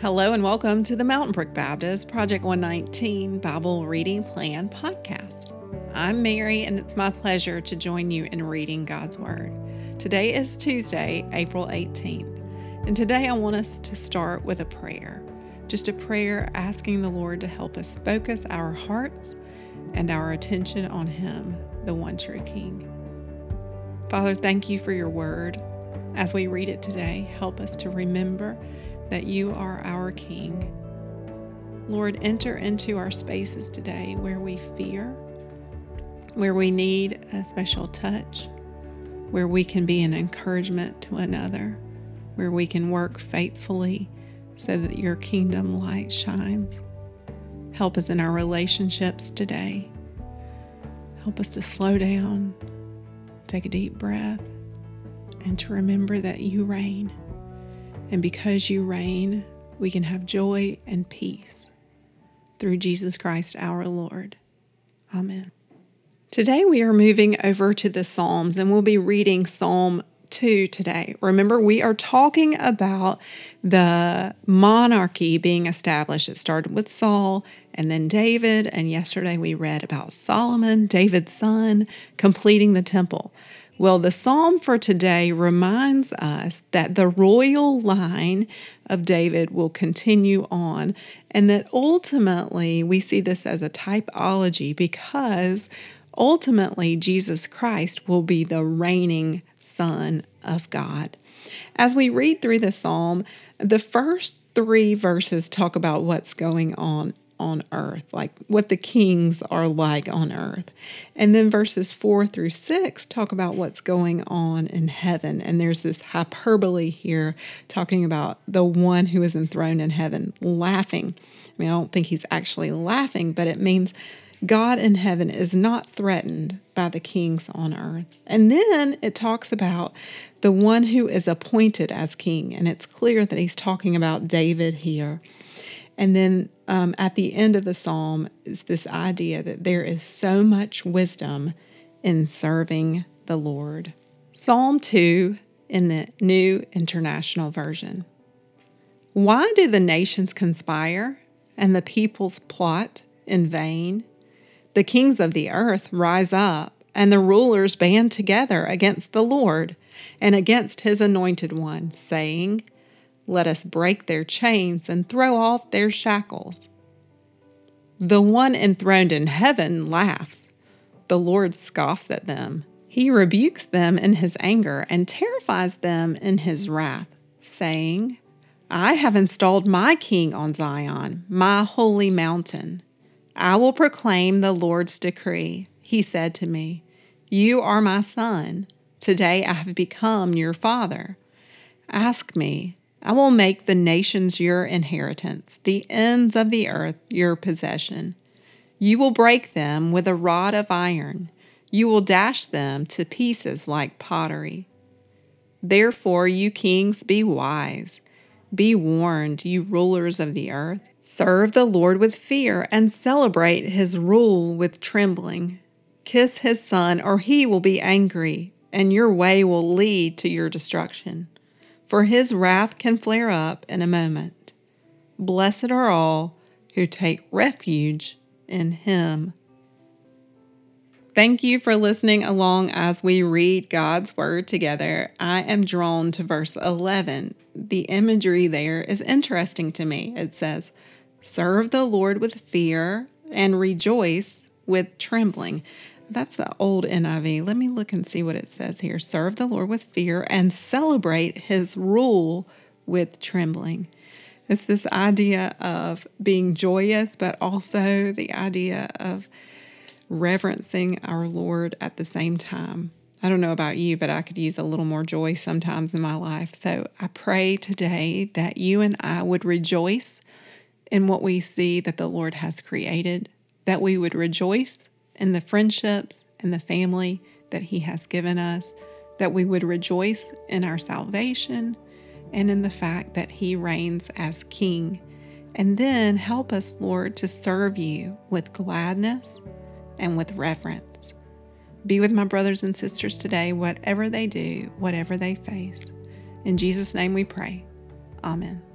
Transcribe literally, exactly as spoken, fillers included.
Hello and welcome to the Mountain Brook Baptist Project one nineteen Bible Reading Plan podcast. I'm Mary and it's my pleasure to join you in reading God's Word. Today is Tuesday, April eighteenth, and today I want us to start with a prayer. Just a prayer asking the Lord to help us focus our hearts and our attention on Him, the one true King. Father, thank you for your Word. As we read it today, help us to remember that you are our King. Lord, enter into our spaces today where we fear, where we need a special touch, where we can be an encouragement to another, where we can work faithfully so that your kingdom light shines. Help us in our relationships today. Help us to slow down, take a deep breath, and to remember that you reign. And because you reign, we can have joy and peace through Jesus Christ our Lord. Amen. Today we are moving over to the Psalms and we'll be reading Psalm two today. Remember, we are talking about the monarchy being established. It started with Saul and then David, and yesterday we read about Solomon, David's son, completing the temple. Well, the psalm for today reminds us that the royal line of David will continue on, and that ultimately we see this as a typology because ultimately Jesus Christ will be the reigning Son of God. As we read through the psalm, the first three verses talk about what's going on on earth, like what the kings are like on earth. And then verses four through six talk about what's going on in heaven. And there's this hyperbole here talking about the one who is enthroned in heaven laughing. I mean, I don't think he's actually laughing, but it means God in heaven is not threatened by the kings on earth. And then it talks about the one who is appointed as king. And it's clear that he's talking about David here. And then um, at the end of the psalm is this idea that there is so much wisdom in serving the Lord. Psalm two in the New International Version. Why do the nations conspire and the peoples plot in vain? The kings of the earth rise up and the rulers band together against the Lord and against his anointed one, saying, let us break their chains and throw off their shackles. The one enthroned in heaven laughs. The Lord scoffs at them. He rebukes them in his anger and terrifies them in his wrath, saying, I have installed my king on Zion, my holy mountain. I will proclaim the Lord's decree. He said to me, you are my son. Today I have become your father. Ask me. I will make the nations your inheritance, the ends of the earth your possession. You will break them with a rod of iron. You will dash them to pieces like pottery. Therefore, you kings, be wise. Be warned, you rulers of the earth. Serve the Lord with fear and celebrate his rule with trembling. Kiss his son, or he will be angry, and your way will lead to your destruction. For his wrath can flare up in a moment. Blessed are all who take refuge in him. Thank you for listening along as we read God's Word together. I am drawn to verse eleven. The imagery there is interesting to me. It says, serve the Lord with fear and rejoice with trembling. That's the old N I V. Let me look and see what it says here. Serve the Lord with fear and celebrate his rule with trembling. It's this idea of being joyous, but also the idea of reverencing our Lord at the same time. I don't know about you, but I could use a little more joy sometimes in my life. So I pray today that you and I would rejoice in what we see that the Lord has created, that we would rejoice in the friendships and the family that he has given us, that we would rejoice in our salvation and in the fact that he reigns as King. And then help us, Lord, to serve you with gladness and with reverence. Be with my brothers and sisters today, whatever they do, whatever they face. In Jesus' name we pray. Amen.